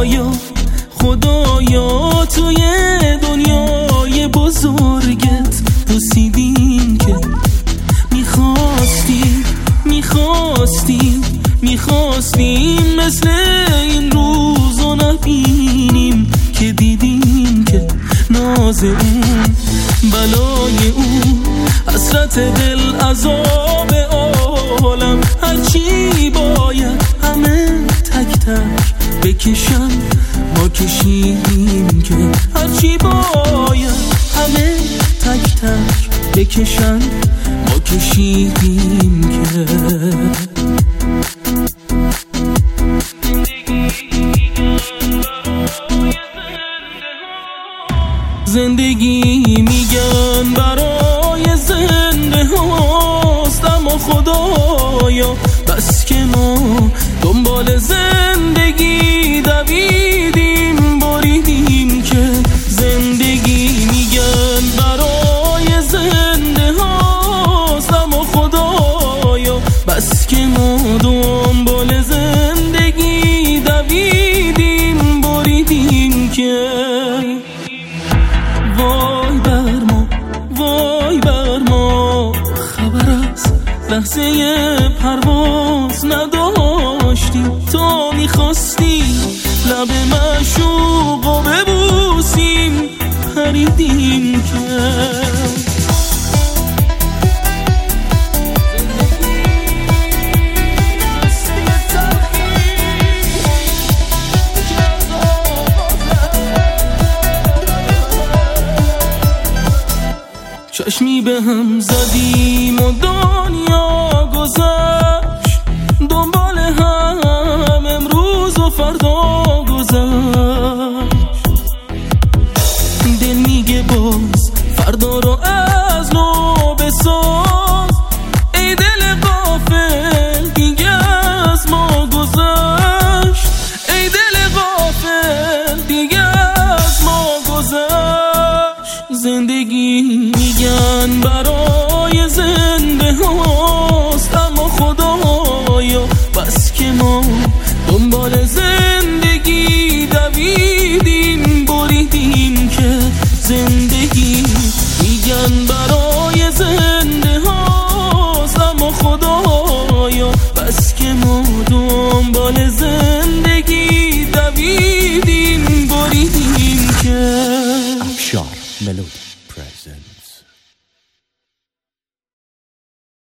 خدایا توی دنیای بزرگت رسیدیم که میخواستیم مثل این روزو نبینیم که دیدیم که ناز اون بلای اون حسرت دل عذاب عالم هرچی باید همه تک تک بکشن ما کشیدیم که هرچی باید همه تک تک بکشن ما کشیدیم که زندگی میگن برای زنده هاست، اما خدایا بس که ما دنبال زندگی دویدیم بریدیم که زندگی میگن برای زنده هاست، اما خدایا بس که ما دنبال زندگی دویدیم بریدیم که وای بر ما خبر از لحظه پرواز نداشتی، تو میخواستی لب معشوقو ببوسیم پریدیم که چشمی به هم زدیم و دنیا گذشت، دنبال هم امروز و فردا گذشت. دل میگه باز فردا رو از نو بساز، ای دل غافل دیگه از ما گذشت، ای دل غافل دیگه از ما گذشت. زندگی میگن برای زنده هاست، اما خدایا بس که ما دنبال زندگی دویدیم بریدیم که زندگی میگن برای زنده هاست، اما خدا